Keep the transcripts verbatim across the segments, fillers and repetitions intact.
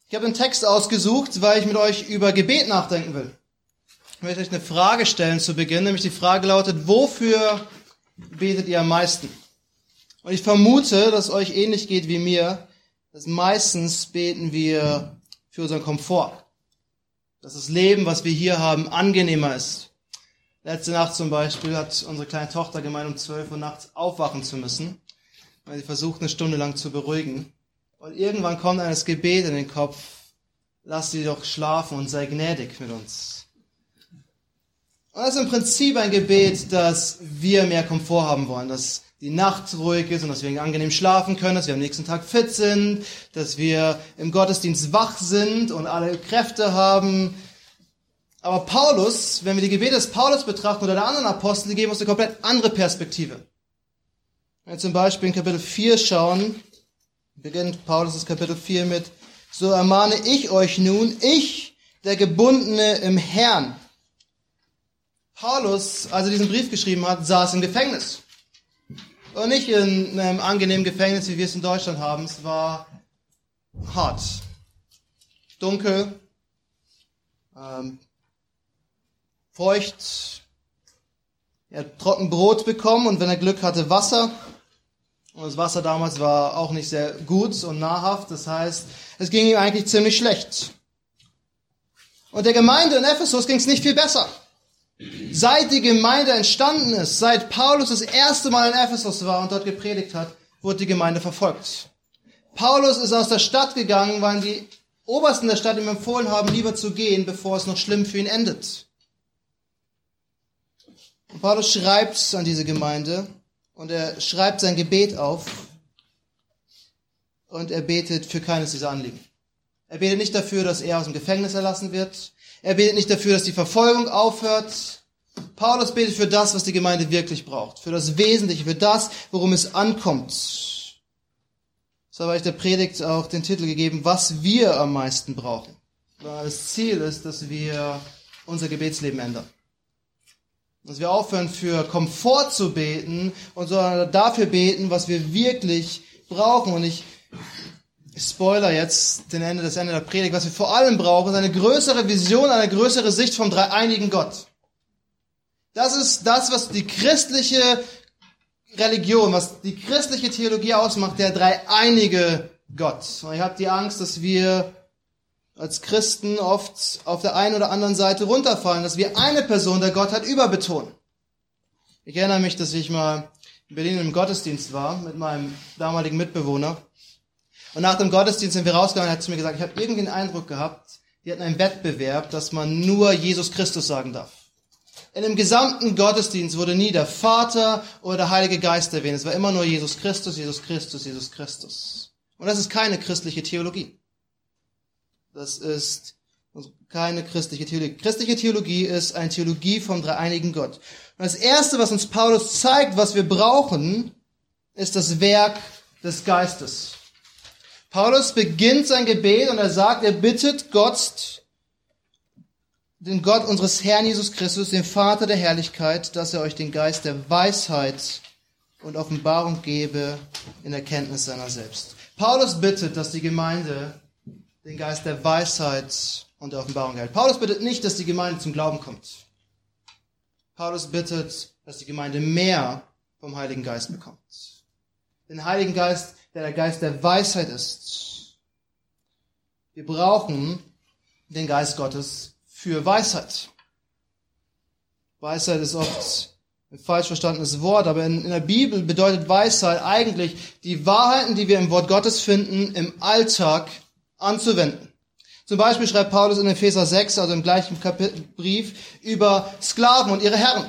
Ich habe einen Text ausgesucht, weil ich mit euch über Gebet nachdenken will. Ich möchte euch eine Frage stellen zu Beginn, nämlich die Frage lautet, wofür betet ihr am meisten? Und ich vermute, dass es euch ähnlich geht wie mir, dass meistens beten wir für unseren Komfort. Dass das Leben, was wir hier haben, angenehmer ist. Letzte Nacht zum Beispiel hat unsere kleine Tochter gemeint, um zwölf Uhr nachts aufwachen zu müssen, weil sie versucht, eine Stunde lang zu beruhigen. Und irgendwann kommt einem das Gebet in den Kopf, lass sie doch schlafen und sei gnädig mit uns. Und das ist im Prinzip ein Gebet, dass wir mehr Komfort haben wollen, dass die Nacht ruhig ist und dass wir angenehm schlafen können, dass wir am nächsten Tag fit sind, dass wir im Gottesdienst wach sind und alle Kräfte haben. Aber Paulus, wenn wir die Gebete des Paulus betrachten oder der anderen Apostel, die geben uns eine komplett andere Perspektive. Wenn wir zum Beispiel in Kapitel vier schauen, beginnt Paulus das Kapitel vier mit, so ermahne ich euch nun, ich, der Gebundene im Herrn. Paulus, als er diesen Brief geschrieben hat, saß im Gefängnis. Und nicht in einem angenehmen Gefängnis, wie wir es in Deutschland haben. Es war hart, dunkel, ähm, feucht. Er hat trocken Brot bekommen und wenn er Glück hatte, Wasser. Und das Wasser damals war auch nicht sehr gut und nahrhaft. Das heißt, es ging ihm eigentlich ziemlich schlecht. Und der Gemeinde in Ephesus ging es nicht viel besser. Seit die Gemeinde entstanden ist, seit Paulus das erste Mal in Ephesus war und dort gepredigt hat, wurde die Gemeinde verfolgt. Paulus ist aus der Stadt gegangen, weil die Obersten der Stadt ihm empfohlen haben, lieber zu gehen, bevor es noch schlimm für ihn endet. Und Paulus schreibt an diese Gemeinde und er schreibt sein Gebet auf und er betet für keines dieser Anliegen. Er betet nicht dafür, dass er aus dem Gefängnis erlassen wird. Er betet nicht dafür, dass die Verfolgung aufhört. Paulus betet für das, was die Gemeinde wirklich braucht. Für das Wesentliche, für das, worum es ankommt. So habe ich der Predigt auch den Titel gegeben, was wir am meisten brauchen. Das Ziel ist, dass wir unser Gebetsleben ändern. Dass wir aufhören, für Komfort zu beten und sondern dafür beten, was wir wirklich brauchen. Und ich Spoiler jetzt, den Ende, das Ende der Predigt. Was wir vor allem brauchen, ist eine größere Vision, eine größere Sicht vom dreieinigen Gott. Das ist das, was die christliche Religion, was die christliche Theologie ausmacht, der dreieinige Gott. Und ich habe die Angst, dass wir als Christen oft auf der einen oder anderen Seite runterfallen, dass wir eine Person der Gottheit überbetonen. Ich erinnere mich, dass ich mal in Berlin im Gottesdienst war mit meinem damaligen Mitbewohner. Und nach dem Gottesdienst sind wir rausgegangen und er hat zu mir gesagt, ich habe irgendwie den Eindruck gehabt, die hatten einen Wettbewerb, dass man nur Jesus Christus sagen darf. In dem gesamten Gottesdienst wurde nie der Vater oder der Heilige Geist erwähnt. Es war immer nur Jesus Christus, Jesus Christus, Jesus Christus. Und das ist keine christliche Theologie. Das ist keine christliche Theologie. Christliche Theologie ist eine Theologie vom dreieinigen Gott. Und das Erste, was uns Paulus zeigt, was wir brauchen, ist das Werk des Geistes. Paulus beginnt sein Gebet und er sagt, er bittet Gott, den Gott unseres Herrn Jesus Christus, den Vater der Herrlichkeit, dass er euch den Geist der Weisheit und Offenbarung gebe in der Kenntnis seiner selbst. Paulus bittet, dass die Gemeinde den Geist der Weisheit und der Offenbarung erhält. Paulus bittet nicht, dass die Gemeinde zum Glauben kommt. Paulus bittet, dass die Gemeinde mehr vom Heiligen Geist bekommt. Den Heiligen Geist, der der Geist der Weisheit ist. Wir brauchen den Geist Gottes für Weisheit. Weisheit ist oft ein falsch verstandenes Wort, aber in, in der Bibel bedeutet Weisheit eigentlich die Wahrheiten, die wir im Wort Gottes finden, im Alltag anzuwenden. Zum Beispiel schreibt Paulus in Epheser sechs, also im gleichen Kapitel, Brief, über Sklaven und ihre Herren.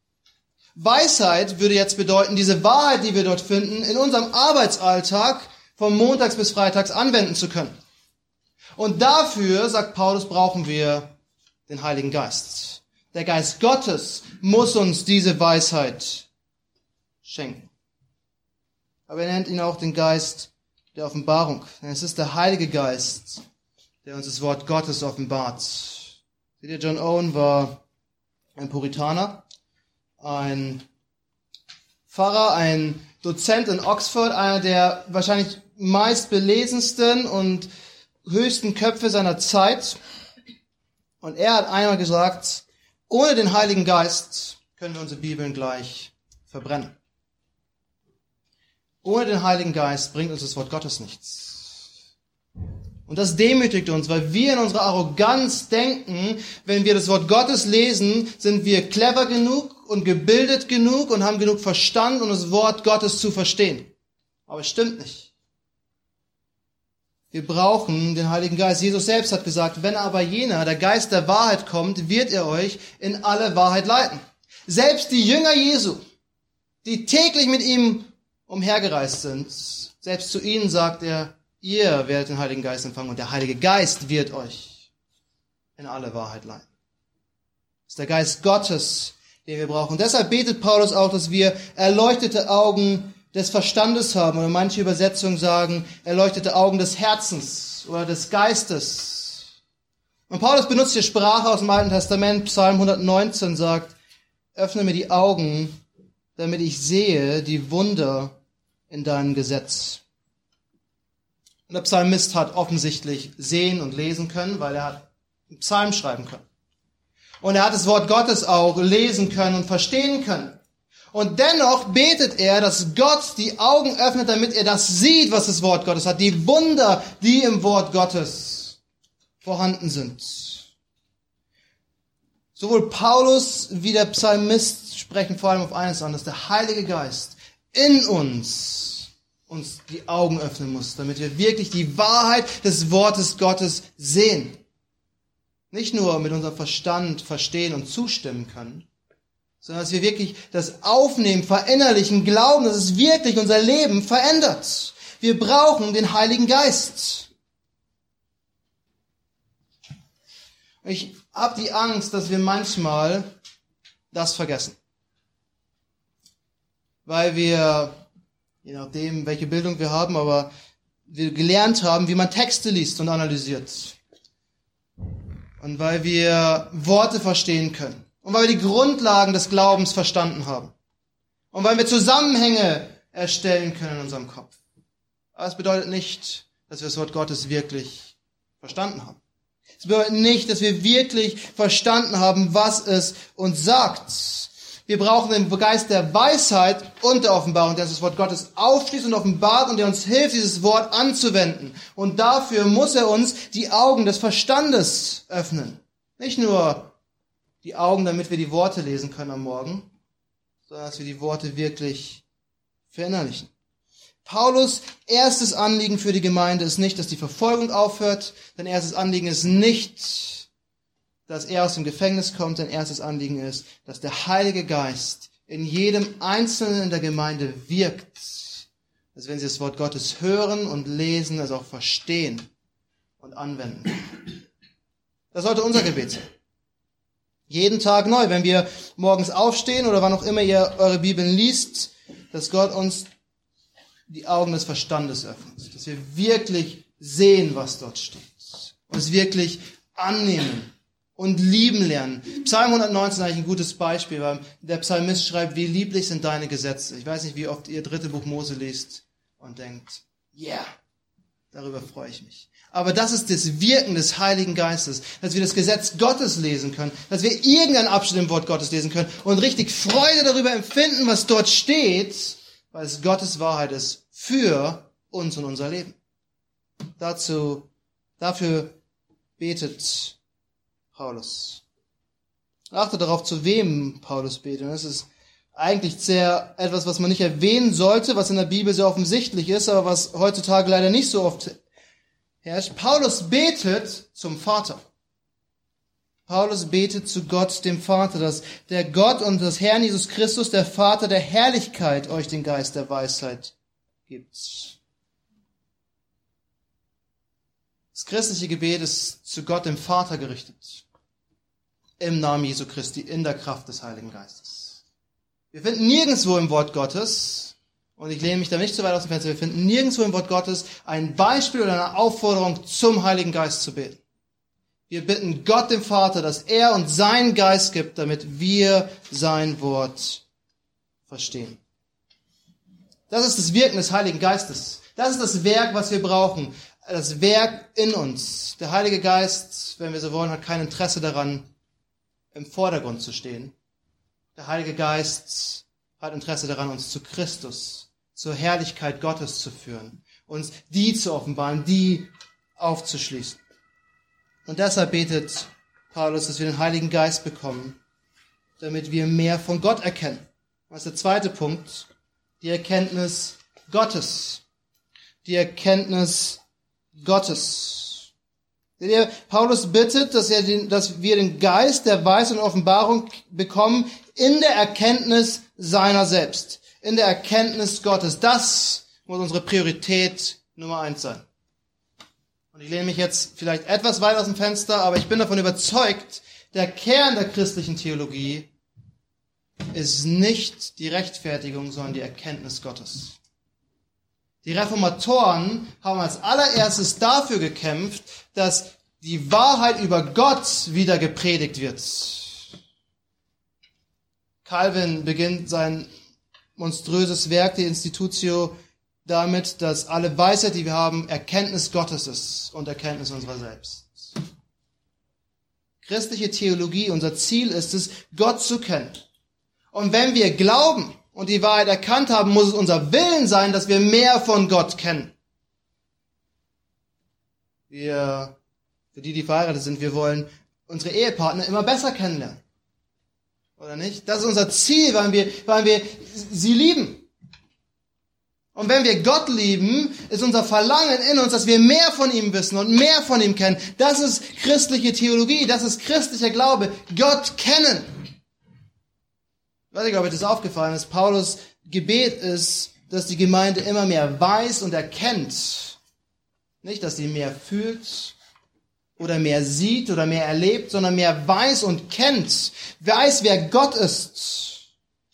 Weisheit würde jetzt bedeuten, diese Wahrheit, die wir dort finden, in unserem Arbeitsalltag von montags bis freitags anwenden zu können. Und dafür, sagt Paulus, brauchen wir den Heiligen Geist. Der Geist Gottes muss uns diese Weisheit schenken. Aber er nennt ihn auch den Geist der Offenbarung. Denn es ist der Heilige Geist, der uns das Wort Gottes offenbart. Seht ihr, John Owen war ein Puritaner, ein Pfarrer, ein Dozent in Oxford, einer der wahrscheinlich meistbelesensten und höchsten Köpfe seiner Zeit. Und er hat einmal gesagt, ohne den Heiligen Geist können wir unsere Bibeln gleich verbrennen. Ohne den Heiligen Geist bringt uns das Wort Gottes nichts. Und das demütigt uns, weil wir in unserer Arroganz denken, wenn wir das Wort Gottes lesen, sind wir clever genug und gebildet genug und haben genug Verstand, um das Wort Gottes zu verstehen. Aber es stimmt nicht. Wir brauchen den Heiligen Geist. Jesus selbst hat gesagt, wenn aber jener, der Geist der Wahrheit kommt, wird er euch in alle Wahrheit leiten. Selbst die Jünger Jesu, die täglich mit ihm umhergereist sind, selbst zu ihnen sagt er, ihr werdet den Heiligen Geist empfangen und der Heilige Geist wird euch in alle Wahrheit leiten. Das ist der Geist Gottes, den wir brauchen. Und deshalb betet Paulus auch, dass wir erleuchtete Augen des Verstandes haben. Oder manche Übersetzungen sagen, erleuchtete Augen des Herzens oder des Geistes. Und Paulus benutzt hier Sprache aus dem Alten Testament. Psalm hundertneunzehn sagt, öffne mir die Augen, damit ich sehe die Wunder in deinem Gesetz. Und der Psalmist hat offensichtlich sehen und lesen können, weil er hat einen Psalm schreiben können. Und er hat das Wort Gottes auch lesen können und verstehen können. Und dennoch betet er, dass Gott die Augen öffnet, damit er das sieht, was das Wort Gottes hat. Die Wunder, die im Wort Gottes vorhanden sind. Sowohl Paulus wie der Psalmist sprechen vor allem auf eines an, dass der Heilige Geist in uns uns die Augen öffnen muss, damit wir wirklich die Wahrheit des Wortes Gottes sehen. Nicht nur mit unserem Verstand verstehen und zustimmen können, sondern dass wir wirklich das aufnehmen, verinnerlichen, glauben, dass es wirklich unser Leben verändert. Wir brauchen den Heiligen Geist. Ich habe die Angst, dass wir manchmal das vergessen. Weil wir, je nachdem, welche Bildung wir haben, aber wir gelernt haben, wie man Texte liest und analysiert. Und weil wir Worte verstehen können. Und weil wir die Grundlagen des Glaubens verstanden haben. Und weil wir Zusammenhänge erstellen können in unserem Kopf. Aber es bedeutet nicht, dass wir das Wort Gottes wirklich verstanden haben. Es bedeutet nicht, dass wir wirklich verstanden haben, was es uns sagt. Wir brauchen den Geist der Weisheit und der Offenbarung, der das Wort Gottes aufschließt und offenbart und der uns hilft, dieses Wort anzuwenden. Und dafür muss er uns die Augen des Verstandes öffnen. Nicht nur die Augen, damit wir die Worte lesen können am Morgen, sondern dass wir die Worte wirklich verinnerlichen. Paulus' erstes Anliegen für die Gemeinde ist nicht, dass die Verfolgung aufhört. Sein erstes Anliegen ist nicht, dass er aus dem Gefängnis kommt. Sein erstes Anliegen ist, dass der Heilige Geist in jedem Einzelnen in der Gemeinde wirkt. Dass wenn sie das Wort Gottes hören und lesen, es auch verstehen und anwenden. Das sollte unser Gebet sein. Jeden Tag neu, wenn wir morgens aufstehen oder wann auch immer ihr eure Bibeln liest, dass Gott uns die Augen des Verstandes öffnet. Dass wir wirklich sehen, was dort steht. Und es wirklich annehmen und lieben lernen. Psalm hundertneunzehn ist eigentlich ein gutes Beispiel, weil der Psalmist schreibt, wie lieblich sind deine Gesetze. Ich weiß nicht, wie oft ihr dritte Buch Mose liest und denkt, yeah, darüber freue ich mich. Aber das ist das Wirken des Heiligen Geistes, dass wir das Gesetz Gottes lesen können, dass wir irgendeinen Abschnitt im Wort Gottes lesen können und richtig Freude darüber empfinden, was dort steht, weil es Gottes Wahrheit ist für uns und unser Leben. Dazu, dafür betet Paulus. Achte darauf, zu wem Paulus betet. Und das ist eigentlich sehr etwas, was man nicht erwähnen sollte, was in der Bibel sehr offensichtlich ist, aber was heutzutage leider nicht so oft herrscht. Paulus betet zum Vater. Paulus betet zu Gott, dem Vater, dass der Gott und das Herrn Jesus Christus, der Vater der Herrlichkeit, euch den Geist der Weisheit gibt. Das christliche Gebet ist zu Gott, dem Vater, gerichtet. Im Namen Jesu Christi, in der Kraft des Heiligen Geistes. Wir finden nirgendwo im Wort Gottes, und ich lehne mich da nicht zu weit aus dem Fenster, wir finden nirgendwo im Wort Gottes ein Beispiel oder eine Aufforderung, zum Heiligen Geist zu beten. Wir bitten Gott, dem Vater, dass er uns seinen Geist gibt, damit wir sein Wort verstehen. Das ist das Wirken des Heiligen Geistes. Das ist das Werk, was wir brauchen. das Werk in uns. Der Heilige Geist, wenn wir so wollen, hat kein Interesse daran, im Vordergrund zu stehen. Der Heilige Geist hat Interesse daran, uns zu Christus, zur Herrlichkeit Gottes zu führen, uns die zu offenbaren, die aufzuschließen. Und deshalb betet Paulus, dass wir den Heiligen Geist bekommen, damit wir mehr von Gott erkennen. Das ist der zweite Punkt, die Erkenntnis Gottes. Die Erkenntnis Gottes. Paulus bittet, dass, er den, dass wir den Geist der Weisheit und Offenbarung bekommen in der Erkenntnis seiner selbst, in der Erkenntnis Gottes. Das muss unsere Priorität Nummer eins sein. Und ich lehne mich jetzt vielleicht etwas weit aus dem Fenster, aber ich bin davon überzeugt, der Kern der christlichen Theologie ist nicht die Rechtfertigung, sondern die Erkenntnis Gottes. Die Reformatoren haben als allererstes dafür gekämpft, dass die Wahrheit über Gott wieder gepredigt wird. Calvin beginnt sein monströses Werk, die Institutio, damit, dass alle Weisheit, die wir haben, Erkenntnis Gottes ist und Erkenntnis unserer selbst. Christliche Theologie, unser Ziel ist es, Gott zu kennen. Und wenn wir glauben und die Wahrheit erkannt haben, muss es unser Willen sein, dass wir mehr von Gott kennen. Wir, für die, die verheiratet sind, wir wollen unsere Ehepartner immer besser kennenlernen. Oder nicht? Das ist unser Ziel, weil wir, weil wir sie lieben. Und wenn wir Gott lieben, ist unser Verlangen in uns, dass wir mehr von ihm wissen und mehr von ihm kennen. Das ist christliche Theologie, das ist christlicher Glaube. Gott kennen. Ich weiß nicht, ob euch das aufgefallen ist. Paulus' Gebet ist, dass die Gemeinde immer mehr weiß und erkennt. Nicht, dass sie mehr fühlt oder mehr sieht oder mehr erlebt, sondern mehr weiß und kennt. Weiß, wer Gott ist.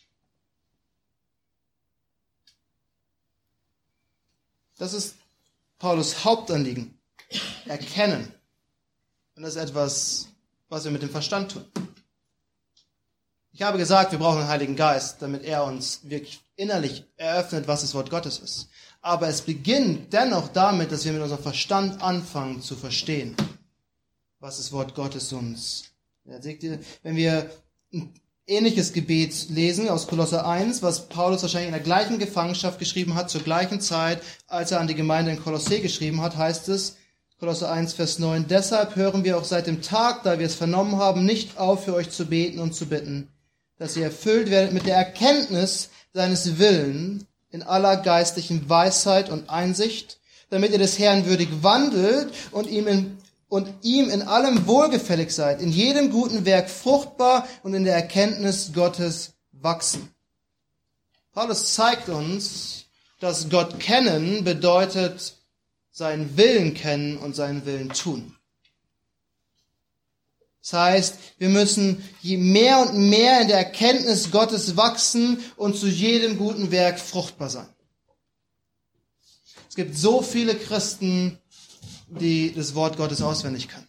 Das ist Paulus' Hauptanliegen. Erkennen. Und das ist etwas, was wir mit dem Verstand tun. Ich habe gesagt, wir brauchen den Heiligen Geist, damit er uns wirklich innerlich eröffnet, was das Wort Gottes ist. Aber es beginnt dennoch damit, dass wir mit unserem Verstand anfangen zu verstehen, was das Wort Gottes uns. Ja, seht ihr, wenn wir ein ähnliches Gebet lesen aus Kolosser eins, was Paulus wahrscheinlich in der gleichen Gefangenschaft geschrieben hat, zur gleichen Zeit, als er an die Gemeinde in Kolossä geschrieben hat, heißt es, Kolosser eins, Vers neun, deshalb hören wir auch seit dem Tag, da wir es vernommen haben, nicht auf, für euch zu beten und zu bitten, dass ihr erfüllt werdet mit der Erkenntnis seines Willens in aller geistlichen Weisheit und Einsicht, damit ihr des Herrn würdig wandelt und ihm in, und ihm in allem wohlgefällig seid, in jedem guten Werk fruchtbar und in der Erkenntnis Gottes wachsen. Paulus zeigt uns, dass Gott kennen bedeutet, seinen Willen kennen und seinen Willen tun. Das heißt, wir müssen je mehr und mehr in der Erkenntnis Gottes wachsen und zu jedem guten Werk fruchtbar sein. Es gibt so viele Christen, die das Wort Gottes auswendig können.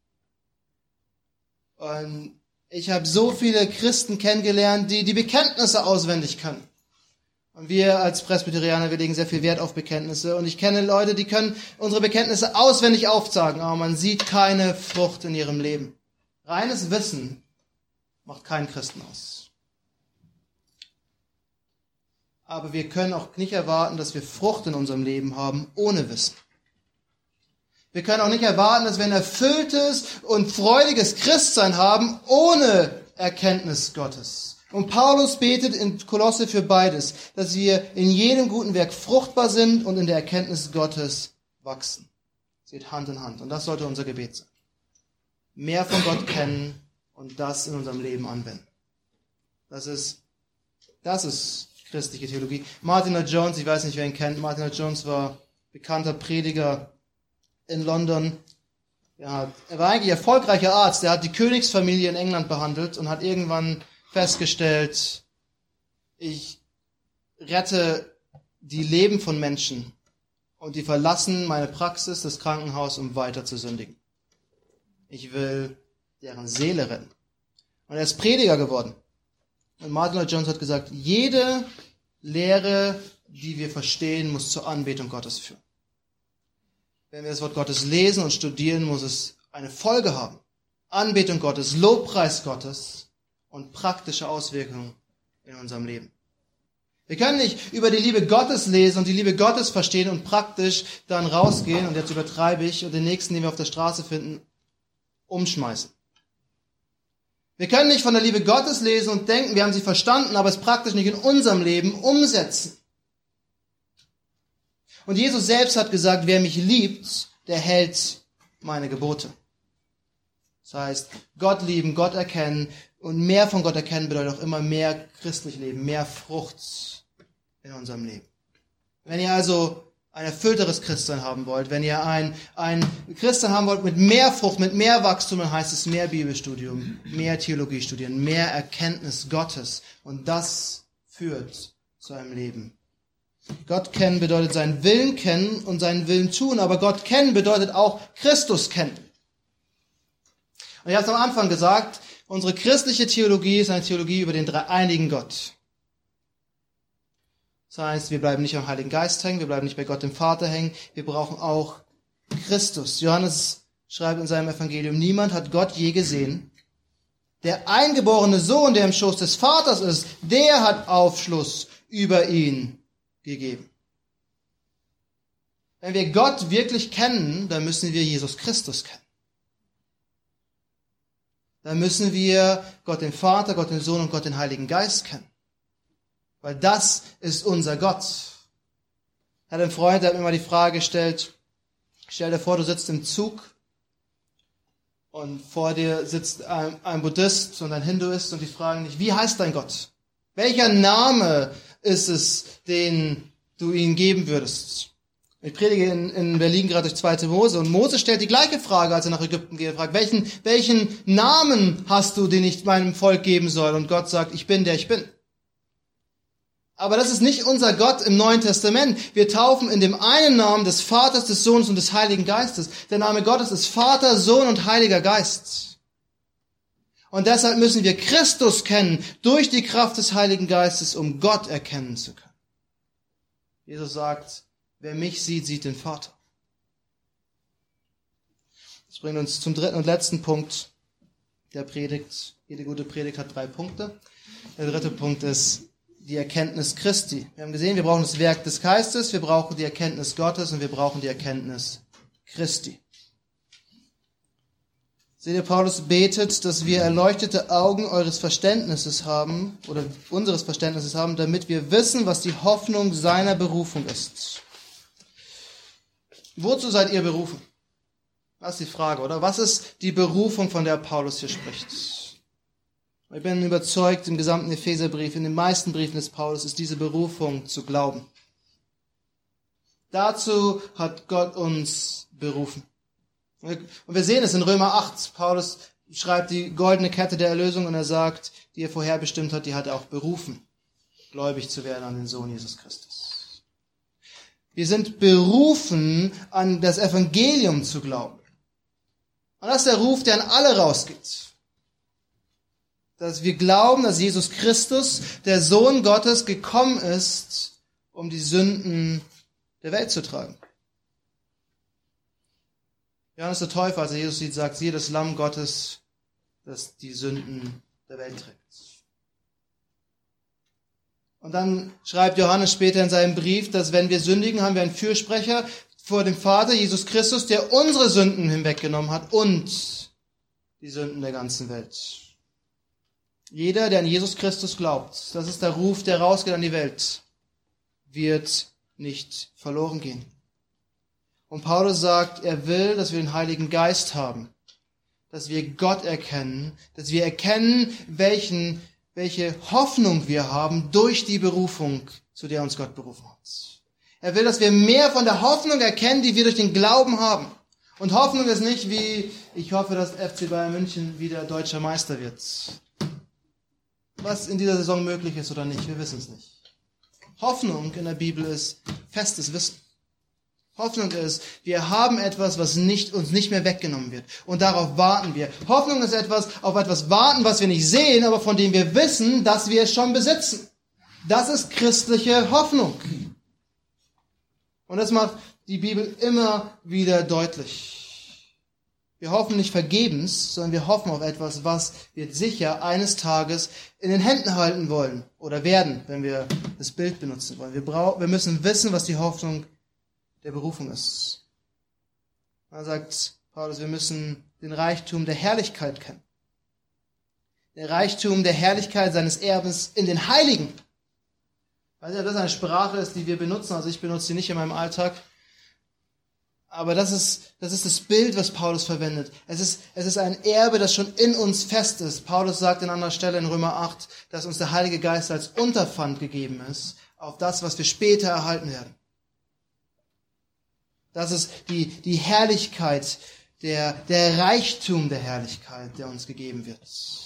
Und ich habe so viele Christen kennengelernt, die die Bekenntnisse auswendig können. Und wir als Presbyterianer, wir legen sehr viel Wert auf Bekenntnisse. Und ich kenne Leute, die können unsere Bekenntnisse auswendig aufsagen, aber man sieht keine Frucht in ihrem Leben. Reines Wissen macht keinen Christen aus. Aber wir können auch nicht erwarten, dass wir Frucht in unserem Leben haben ohne Wissen. Wir können auch nicht erwarten, dass wir ein erfülltes und freudiges Christsein haben ohne Erkenntnis Gottes. Und Paulus betet in Kolosse für beides, dass wir in jedem guten Werk fruchtbar sind und in der Erkenntnis Gottes wachsen. Es geht Hand in Hand. Und das sollte unser Gebet sein. Mehr von Gott kennen und das in unserem Leben anwenden. Das ist, das ist christliche Theologie. Martin Lloyd Jones, ich weiß nicht, wer ihn kennt. Martin Lloyd Jones war bekannter Prediger in London. Ja, er war eigentlich erfolgreicher Arzt. Er hat die Königsfamilie in England behandelt und hat irgendwann festgestellt, ich rette die Leben von Menschen und die verlassen meine Praxis, das Krankenhaus, um weiter zu sündigen. Ich will deren Seele retten. Und er ist Prediger geworden. Und Martin Lloyd Jones hat gesagt, jede Lehre, die wir verstehen, muss zur Anbetung Gottes führen. wenn wir das Wort Gottes lesen und studieren, muss es eine Folge haben. Anbetung Gottes, Lobpreis Gottes und praktische Auswirkungen in unserem Leben. Wir können nicht über die Liebe Gottes lesen und die Liebe Gottes verstehen und praktisch dann rausgehen, und jetzt übertreibe ich, und den nächsten, den wir auf der Straße finden, umschmeißen. Wir können nicht von der Liebe Gottes lesen und denken, wir haben sie verstanden, aber es praktisch nicht in unserem Leben umsetzen. Und Jesus selbst hat gesagt, wer mich liebt, der hält meine Gebote. Das heißt, Gott lieben, Gott erkennen, und mehr von Gott erkennen bedeutet auch immer mehr christlich leben, mehr Frucht in unserem Leben. Wenn ihr also ein erfüllteres Christsein haben wollt, wenn ihr ein, ein Christsein haben wollt mit mehr Frucht, mit mehr Wachstum, dann heißt es mehr Bibelstudium, mehr Theologie studieren, mehr Erkenntnis Gottes. Und das führt zu einem Leben. Gott kennen bedeutet seinen Willen kennen und seinen Willen tun, aber Gott kennen bedeutet auch Christus kennen. Und ich habe es am Anfang gesagt, unsere christliche Theologie ist eine Theologie über den dreieinigen Gott. Das heißt, wir bleiben nicht am Heiligen Geist hängen, wir bleiben nicht bei Gott dem Vater hängen, wir brauchen auch Christus. Johannes schreibt in seinem Evangelium, niemand hat Gott je gesehen. Der eingeborene Sohn, der im Schoß des Vaters ist, der hat Aufschluss über ihn gegeben. Wenn wir Gott wirklich kennen, dann müssen wir Jesus Christus kennen. Dann müssen wir Gott den Vater, Gott den Sohn und Gott den Heiligen Geist kennen. Weil das ist unser Gott. Ich hatte einen Freund, der hat mir mal die Frage gestellt, stell dir vor, du sitzt im Zug und vor dir sitzt ein, ein Buddhist und ein Hinduist und die fragen dich, wie heißt dein Gott? Welcher Name ist es, den du ihnen geben würdest? Ich predige in, in Berlin gerade durch zweite Mose und Mose stellt die gleiche Frage, als er nach Ägypten geht. Er fragt, welchen, welchen Namen hast du, den ich meinem Volk geben soll? Und Gott sagt, ich bin, der ich bin. Aber das ist nicht unser Gott im Neuen Testament. Wir taufen in dem einen Namen des Vaters, des Sohnes und des Heiligen Geistes. Der Name Gottes ist Vater, Sohn und Heiliger Geist. Und deshalb müssen wir Christus kennen durch die Kraft des Heiligen Geistes, um Gott erkennen zu können. Jesus sagt, wer mich sieht, sieht den Vater. Das bringt uns zum dritten und letzten Punkt der Predigt. Jede gute Predigt hat drei Punkte. Der dritte Punkt ist die Erkenntnis Christi. Wir haben gesehen, wir brauchen das Werk des Geistes, wir brauchen die Erkenntnis Gottes und wir brauchen die Erkenntnis Christi. Seht ihr, Paulus betet, dass wir erleuchtete Augen eures Verständnisses haben, oder unseres Verständnisses haben, damit wir wissen, was die Hoffnung seiner Berufung ist. Wozu seid ihr berufen? Das ist die Frage, oder? Was ist die Berufung, von der Paulus hier spricht? Ich bin überzeugt, im gesamten Epheserbrief, in den meisten Briefen des Paulus, ist diese Berufung zu glauben. Dazu hat Gott uns berufen. Und wir sehen es in Römer acht. Paulus schreibt die goldene Kette der Erlösung und er sagt, die er vorherbestimmt hat, die hat er auch berufen, gläubig zu werden an den Sohn Jesus Christus. Wir sind berufen, an das Evangelium zu glauben. Und das ist der Ruf, der an alle rausgeht. Dass wir glauben, dass Jesus Christus, der Sohn Gottes, gekommen ist, um die Sünden der Welt zu tragen. Johannes der Täufer, als er Jesus sieht, sagt, siehe das Lamm Gottes, das die Sünden der Welt trägt. Und dann schreibt Johannes später in seinem Brief, dass wenn wir sündigen, haben wir einen Fürsprecher vor dem Vater, Jesus Christus, der unsere Sünden hinweggenommen hat und die Sünden der ganzen Welt. Jeder, der an Jesus Christus glaubt, das ist der Ruf, der rausgeht an die Welt, wird nicht verloren gehen. Und Paulus sagt, er will, dass wir den Heiligen Geist haben, dass wir Gott erkennen, dass wir erkennen, welchen, welche Hoffnung wir haben durch die Berufung, zu der uns Gott berufen hat. Er will, dass wir mehr von der Hoffnung erkennen, die wir durch den Glauben haben. Und Hoffnung ist nicht wie, ich hoffe, dass F C Bayern München wieder deutscher Meister wird. Was in dieser Saison möglich ist oder nicht, wir wissen es nicht. Hoffnung in der Bibel ist festes Wissen. Hoffnung ist, wir haben etwas, was nicht, uns nicht mehr weggenommen wird. Und darauf warten wir. Hoffnung ist etwas, auf etwas warten, was wir nicht sehen, aber von dem wir wissen, dass wir es schon besitzen. Das ist christliche Hoffnung. Und das macht die Bibel immer wieder deutlich. Wir hoffen nicht vergebens, sondern wir hoffen auf etwas, was wir sicher eines Tages in den Händen halten wollen oder werden, wenn wir das Bild benutzen wollen. Wir, brauchen, wir müssen wissen, was die Hoffnung der Berufung ist. Da sagt Paulus, wir müssen den Reichtum der Herrlichkeit kennen. Der Reichtum der Herrlichkeit seines Erbens in den Heiligen. Ich weiß nicht, ob das eine Sprache ist, die wir benutzen, also ich benutze sie nicht in meinem Alltag. Aber das ist, das ist das Bild, was Paulus verwendet. Es ist, es ist ein Erbe, das schon in uns fest ist. Paulus sagt an anderer Stelle in Römer acht, dass uns der Heilige Geist als Unterpfand gegeben ist, auf das, was wir später erhalten werden. Das ist die, die Herrlichkeit, der, der Reichtum der Herrlichkeit, der uns gegeben wird.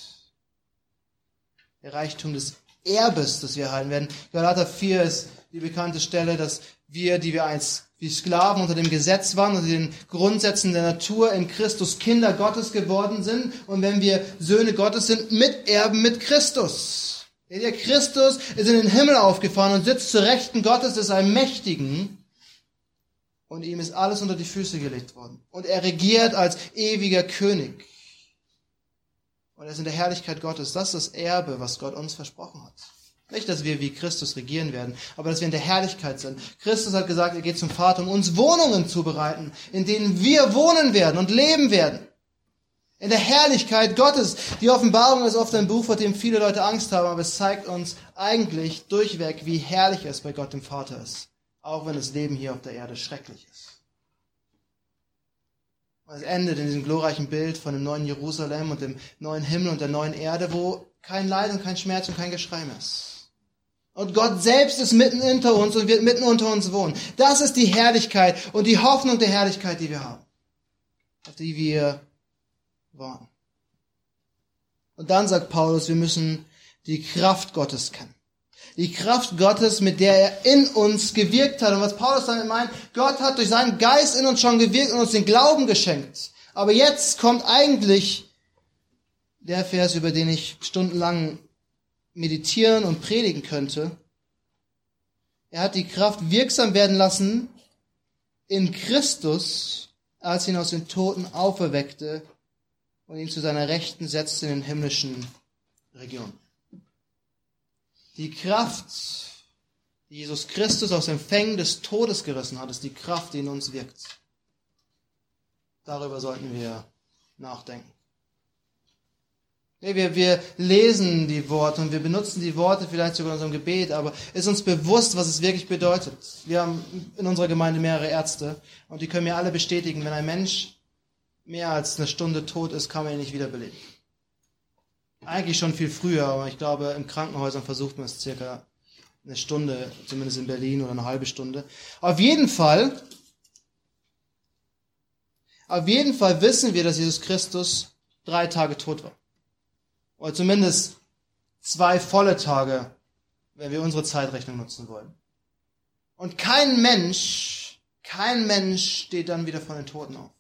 Der Reichtum des Erbes, das wir erhalten werden. Galater vier ist die bekannte Stelle, dass wir, die wir einst wie Sklaven unter dem Gesetz waren, unter den Grundsätzen der Natur, in Christus Kinder Gottes geworden sind. Und wenn wir Söhne Gottes sind, Miterben mit Christus. Der Christus ist in den Himmel aufgefahren und sitzt zur Rechten Gottes des Allmächtigen. Und ihm ist alles unter die Füße gelegt worden. Und er regiert als ewiger König. Und er ist in der Herrlichkeit Gottes. Das ist das Erbe, was Gott uns versprochen hat. Nicht, dass wir wie Christus regieren werden, aber dass wir in der Herrlichkeit sind. Christus hat gesagt, er geht zum Vater, um uns Wohnungen zu bereiten, in denen wir wohnen werden und leben werden. In der Herrlichkeit Gottes. Die Offenbarung ist oft ein Buch, vor dem viele Leute Angst haben, aber es zeigt uns eigentlich durchweg, wie herrlich es bei Gott dem Vater ist. Auch wenn das Leben hier auf der Erde schrecklich ist. Es endet in diesem glorreichen Bild von dem neuen Jerusalem und dem neuen Himmel und der neuen Erde, wo kein Leid und kein Schmerz und kein Geschrei mehr ist. Und Gott selbst ist mitten unter uns und wird mitten unter uns wohnen. Das ist die Herrlichkeit und die Hoffnung der Herrlichkeit, die wir haben. Auf die wir warten. Und dann sagt Paulus, wir müssen die Kraft Gottes kennen. Die Kraft Gottes, mit der er in uns gewirkt hat. Und was Paulus damit meint, Gott hat durch seinen Geist in uns schon gewirkt und uns den Glauben geschenkt. Aber jetzt kommt eigentlich der Vers, über den ich stundenlang meditieren und predigen könnte. Er hat die Kraft wirksam werden lassen in Christus, als ihn aus den Toten auferweckte und ihn zu seiner Rechten setzte in den himmlischen Regionen. Die Kraft, die Jesus Christus aus den Fängen des Todes gerissen hat, ist die Kraft, die in uns wirkt. Darüber sollten wir nachdenken. Wir, wir lesen die Worte und wir benutzen die Worte vielleicht sogar in unserem Gebet, aber ist uns bewusst, was es wirklich bedeutet. Wir haben in unserer Gemeinde mehrere Ärzte und die können mir alle bestätigen, wenn ein Mensch mehr als eine Stunde tot ist, kann man ihn nicht wiederbeleben. Eigentlich schon viel früher, aber ich glaube, in Krankenhäusern versucht man es circa eine Stunde, zumindest in Berlin, oder eine halbe Stunde. Auf jeden Fall, auf jeden Fall wissen wir, dass Jesus Christus drei Tage tot war. Oder zumindest zwei volle Tage, wenn wir unsere Zeitrechnung nutzen wollen. Und kein Mensch, kein Mensch steht dann wieder von den Toten auf.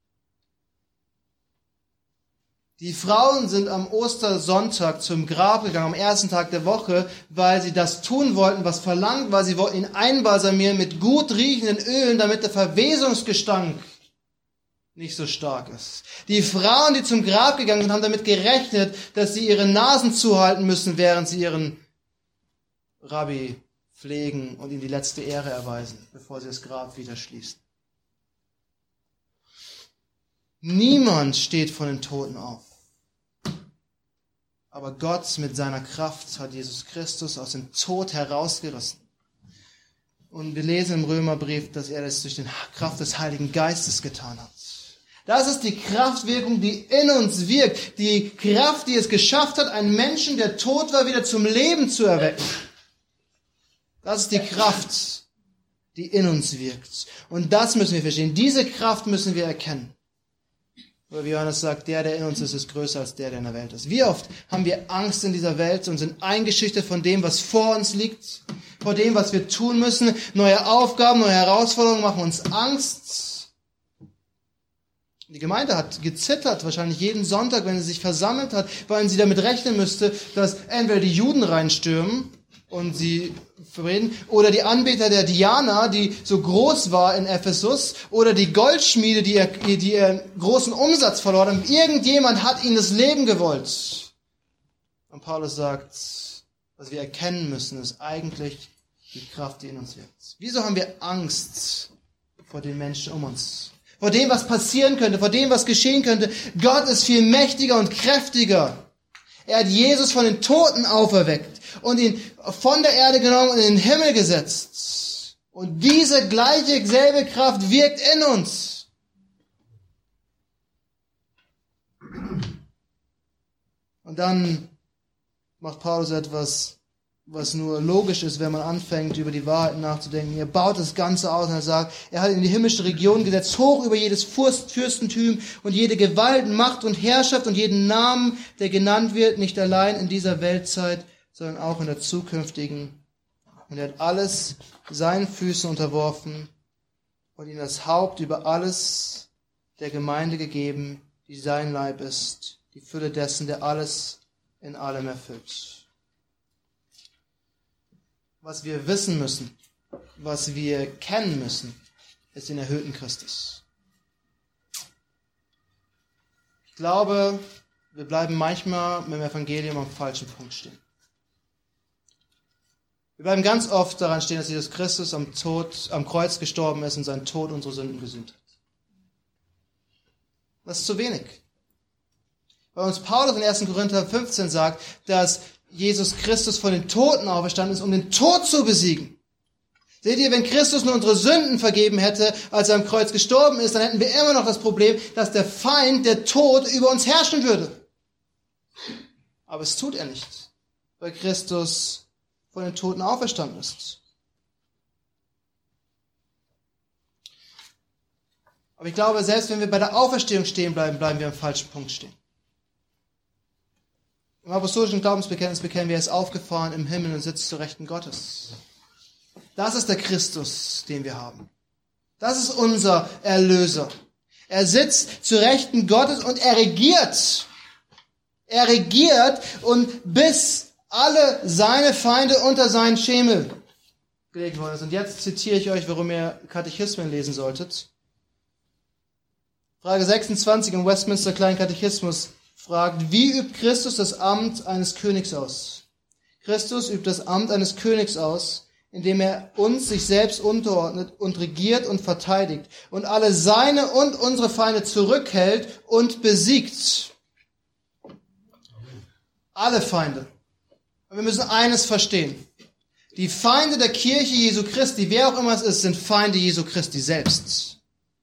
Die Frauen sind am Ostersonntag zum Grab gegangen, am ersten Tag der Woche, weil sie das tun wollten, was verlangt war. Sie wollten ihn einbalsamieren mit gut riechenden Ölen, damit der Verwesungsgestank nicht so stark ist. Die Frauen, die zum Grab gegangen sind, haben damit gerechnet, dass sie ihre Nasen zuhalten müssen, während sie ihren Rabbi pflegen und ihm die letzte Ehre erweisen, bevor sie das Grab wieder schließen. Niemand steht von den Toten auf. Aber Gott mit seiner Kraft hat Jesus Christus aus dem Tod herausgerissen. Und wir lesen im Römerbrief, dass er das durch die Kraft des Heiligen Geistes getan hat. Das ist die Kraftwirkung, die in uns wirkt. Die Kraft, die es geschafft hat, einen Menschen, der tot war, wieder zum Leben zu erwecken. Das ist die Kraft, die in uns wirkt. Und das müssen wir verstehen. Diese Kraft müssen wir erkennen. Wie Johannes sagt, der, der in uns ist, ist größer als der, der in der Welt ist. Wie oft haben wir Angst in dieser Welt und sind eingeschüchtert von dem, was vor uns liegt, vor dem, was wir tun müssen. Neue Aufgaben, neue Herausforderungen machen uns Angst. Die Gemeinde hat gezittert, wahrscheinlich jeden Sonntag, wenn sie sich versammelt hat, weil sie damit rechnen müsste, dass entweder die Juden reinstürmen und sie verreden. Oder die Anbeter der Diana, die so groß war in Ephesus. Oder die Goldschmiede, die, ihr, die ihren großen Umsatz verloren haben. Irgendjemand hat ihnen das Leben gewollt. Und Paulus sagt, was wir erkennen müssen, ist eigentlich die Kraft, die in uns wirkt. Wieso haben wir Angst vor den Menschen um uns? Vor dem, was passieren könnte, vor dem, was geschehen könnte. Gott ist viel mächtiger und kräftiger. Er hat Jesus von den Toten auferweckt und ihn von der Erde genommen und in den Himmel gesetzt. Und diese gleiche, selbe Kraft wirkt in uns. Und dann macht Paulus etwas, was nur logisch ist, wenn man anfängt, über die Wahrheit nachzudenken. Er baut das Ganze aus und er sagt, er hat in die himmlische Region gesetzt, hoch über jedes Fürst, Fürstentum und jede Gewalt, Macht und Herrschaft und jeden Namen, der genannt wird, nicht allein in dieser Weltzeit, sondern auch in der zukünftigen. Und er hat alles seinen Füßen unterworfen und ihm das Haupt über alles der Gemeinde gegeben, die sein Leib ist, die Fülle dessen, der alles in allem erfüllt. Was wir wissen müssen, was wir kennen müssen, ist den erhöhten Christus. Ich glaube, wir bleiben manchmal mit dem Evangelium am falschen Punkt stehen. Wir bleiben ganz oft daran stehen, dass Jesus Christus am Tod, am Kreuz gestorben ist und sein Tod unsere Sünden gesühnt hat. Das ist zu wenig. Weil uns Paulus in ersten Korinther fünfzehn sagt, dass Jesus Christus von den Toten auferstanden ist, um den Tod zu besiegen. Seht ihr, wenn Christus nur unsere Sünden vergeben hätte, als er am Kreuz gestorben ist, dann hätten wir immer noch das Problem, dass der Feind, der Tod, über uns herrschen würde. Aber es tut er nicht, weil Christus von den Toten auferstanden ist. Aber ich glaube, selbst wenn wir bei der Auferstehung stehen bleiben, bleiben wir am falschen Punkt stehen. Im apostolischen Glaubensbekenntnis bekennen wir, er ist aufgefahren im Himmel und sitzt zur Rechten Gottes. Das ist der Christus, den wir haben. Das ist unser Erlöser. Er sitzt zur Rechten Gottes und er regiert. Er regiert und bis alle seine Feinde unter seinen Schemel gelegt worden ist. Und jetzt zitiere ich euch, warum ihr Katechismen lesen solltet. Frage sechsundzwanzig im Westminster Kleinen Katechismus fragt, wie übt Christus das Amt eines Königs aus? Christus übt das Amt eines Königs aus, indem er uns sich selbst unterordnet und regiert und verteidigt und alle seine und unsere Feinde zurückhält und besiegt. Alle Feinde. Und wir müssen eines verstehen. Die Feinde der Kirche Jesu Christi, wer auch immer es ist, sind Feinde Jesu Christi selbst.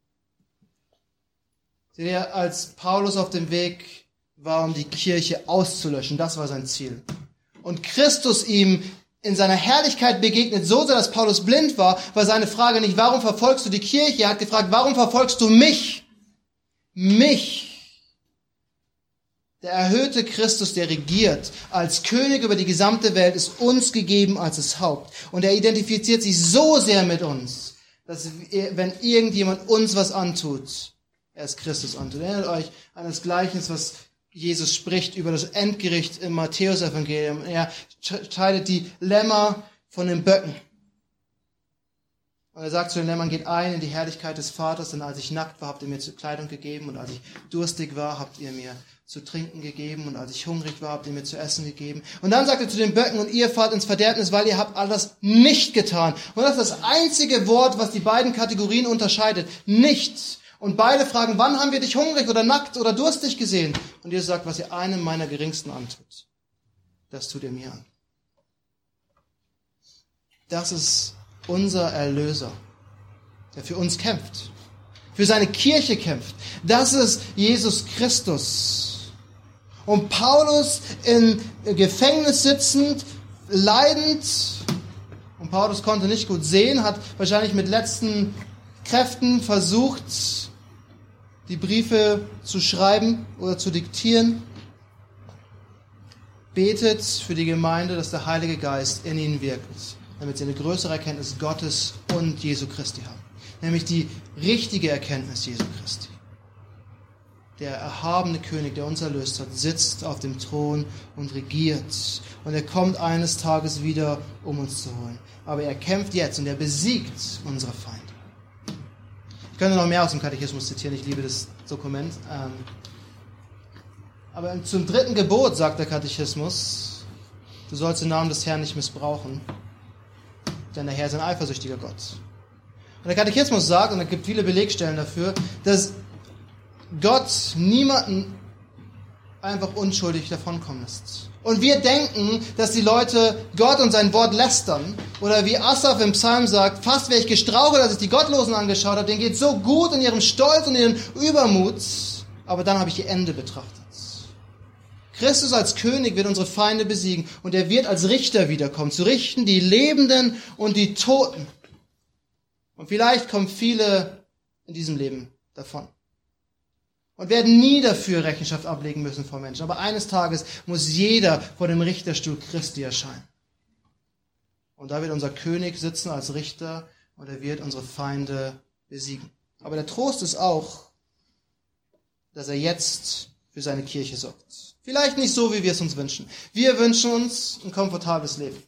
Seht ihr, als Paulus auf dem Weg war, um die Kirche auszulöschen. Das war sein Ziel. Und Christus ihm in seiner Herrlichkeit begegnet, so sehr, dass Paulus blind war, war seine Frage nicht, warum verfolgst du die Kirche? Er hat gefragt, warum verfolgst du mich? Mich. Der erhöhte Christus, der regiert als König über die gesamte Welt, ist uns gegeben als das Haupt. Und er identifiziert sich so sehr mit uns, dass wenn irgendjemand uns was antut, er es Christus antut. Erinnert euch an das Gleichnis, was Jesus spricht über das Endgericht im Matthäus-Evangelium. Er scheidet die Lämmer von den Böcken. Und er sagt zu den Lämmern, geht ein in die Herrlichkeit des Vaters, denn als ich nackt war, habt ihr mir zur Kleidung gegeben und als ich durstig war, habt ihr mir zu trinken gegeben und als ich hungrig war, habt ihr mir zu essen gegeben. Und dann sagt er zu den Böcken, und ihr fahrt ins Verderbnis, weil ihr habt alles nicht getan. Und das ist das einzige Wort, was die beiden Kategorien unterscheidet. Nichts. Und beide fragen, wann haben wir dich hungrig oder nackt oder durstig gesehen? Und Jesus sagt, was ihr einem meiner Geringsten antut, das tut ihr mir an. Das ist unser Erlöser, der für uns kämpft, für seine Kirche kämpft. Das ist Jesus Christus. Und Paulus im Gefängnis sitzend, leidend, und Paulus konnte nicht gut sehen, hat wahrscheinlich mit letzten Kräften versucht, die Briefe zu schreiben oder zu diktieren, betet für die Gemeinde, dass der Heilige Geist in ihnen wirkt, damit sie eine größere Erkenntnis Gottes und Jesu Christi haben. Nämlich die richtige Erkenntnis Jesu Christi. der erhabene König, der uns erlöst hat, sitzt auf dem Thron und regiert. Und er kommt eines Tages wieder, um uns zu holen. Aber er kämpft jetzt und er besiegt unsere Feinde. Ich könnte noch mehr aus dem Katechismus zitieren, ich liebe das Dokument. Aber zum dritten Gebot sagt der Katechismus, du sollst den Namen des Herrn nicht missbrauchen, denn der Herr ist ein eifersüchtiger Gott. Und der Katechismus sagt, und es gibt viele Belegstellen dafür, dass Gott niemanden einfach unschuldig davonkommen lässt. Und wir denken, dass die Leute Gott und sein Wort lästern. Oder wie Asaf im Psalm sagt, fast wäre ich gestrauchelt, als ich die Gottlosen angeschaut habe. Denen geht so gut in ihrem Stolz und ihrem Übermut. Aber dann habe ich ihr Ende betrachtet. Christus als König wird unsere Feinde besiegen. Und er wird als Richter wiederkommen, zu richten die Lebenden und die Toten. Und vielleicht kommen viele in diesem Leben davon. Und werden nie dafür Rechenschaft ablegen müssen vor Menschen. Aber eines Tages muss jeder vor dem Richterstuhl Christi erscheinen. Und da wird unser König sitzen als Richter und er wird unsere Feinde besiegen. Aber der Trost ist auch, dass er jetzt für seine Kirche sorgt. Vielleicht nicht so, wie wir es uns wünschen. Wir wünschen uns ein komfortables Leben.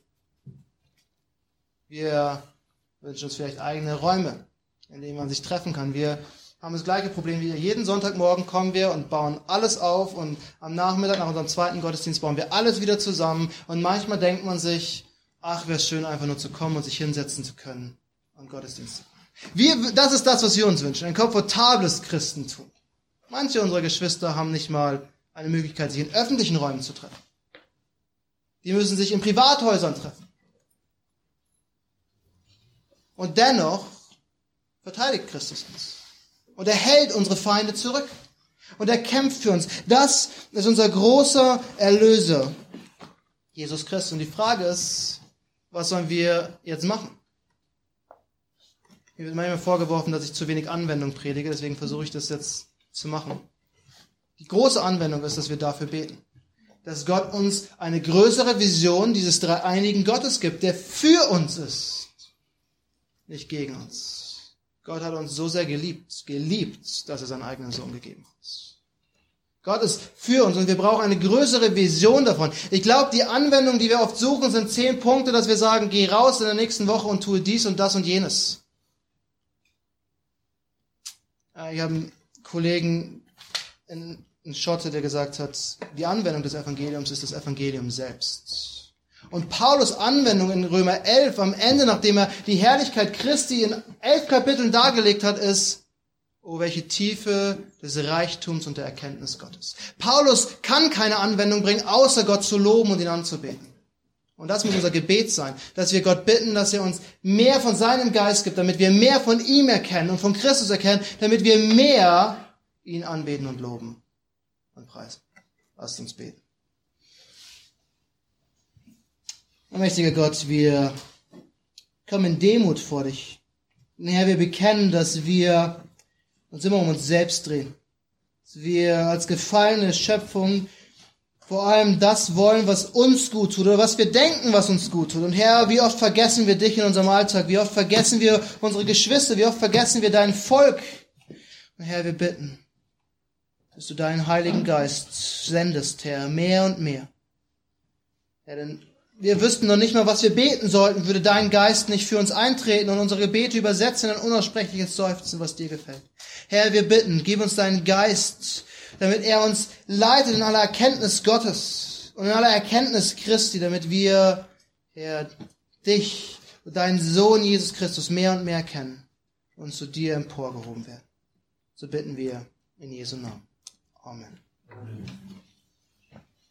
Wir wünschen uns vielleicht eigene Räume, in denen man sich treffen kann. Wir haben das gleiche Problem wie ihr. Jeden Sonntagmorgen kommen wir und bauen alles auf und am Nachmittag nach unserem zweiten Gottesdienst bauen wir alles wieder zusammen und manchmal denkt man sich, ach, wäre es schön, einfach nur zu kommen und sich hinsetzen zu können und Gottesdienst zu machen. Wir, das ist das, was wir uns wünschen, ein komfortables Christentum. Manche unserer Geschwister haben nicht mal eine Möglichkeit, sich in öffentlichen Räumen zu treffen. Die müssen sich in Privathäusern treffen. Und dennoch verteidigt Christus uns. Und er hält unsere Feinde zurück. Und er kämpft für uns. Das ist unser großer Erlöser, Jesus Christus. Und die Frage ist, was sollen wir jetzt machen? Mir wird manchmal vorgeworfen, dass ich zu wenig Anwendung predige, deswegen versuche ich das jetzt zu machen. Die große Anwendung ist, dass wir dafür beten. Dass Gott uns eine größere Vision dieses dreieinigen Gottes gibt, der für uns ist, nicht gegen uns. Gott hat uns so sehr geliebt, geliebt, dass er seinen eigenen Sohn gegeben hat. Gott ist für uns und wir brauchen eine größere Vision davon. Ich glaube, die Anwendung, die wir oft suchen, sind zehn Punkte, dass wir sagen, geh raus in der nächsten Woche und tue dies und das und jenes. Ich habe einen Kollegen in, in Schotte, der gesagt hat, die Anwendung des Evangeliums ist das Evangelium selbst. Und Paulus' Anwendung in Römer elf am Ende, nachdem er die Herrlichkeit Christi in elf Kapiteln dargelegt hat, ist, oh, welche Tiefe des Reichtums und der Erkenntnis Gottes. Paulus kann keine Anwendung bringen, außer Gott zu loben und ihn anzubeten. Und das muss unser Gebet sein, dass wir Gott bitten, dass er uns mehr von seinem Geist gibt, damit wir mehr von ihm erkennen und von Christus erkennen, damit wir mehr ihn anbeten und loben und preisen. Lasst uns beten. Mächtiger Gott, wir kommen in Demut vor dich. Und Herr, wir bekennen, dass wir uns immer um uns selbst drehen. Dass wir als gefallene Schöpfung vor allem das wollen, was uns gut tut oder was wir denken, was uns gut tut. Und Herr, wie oft vergessen wir dich in unserem Alltag? Wie oft vergessen wir unsere Geschwister? Wie oft vergessen wir dein Volk? Und Herr, wir bitten, dass du deinen Heiligen Geist sendest, Herr, mehr und mehr. Herr, denn wir wüssten noch nicht mal, was wir beten sollten, würde dein Geist nicht für uns eintreten und unsere Gebete übersetzen in ein unaussprechliches Seufzen, was dir gefällt. Herr, wir bitten, gib uns deinen Geist, damit er uns leitet in aller Erkenntnis Gottes und in aller Erkenntnis Christi, damit wir, Herr, dich und deinen Sohn Jesus Christus mehr und mehr kennen und zu dir emporgehoben werden. So bitten wir in Jesu Namen. Amen. Amen.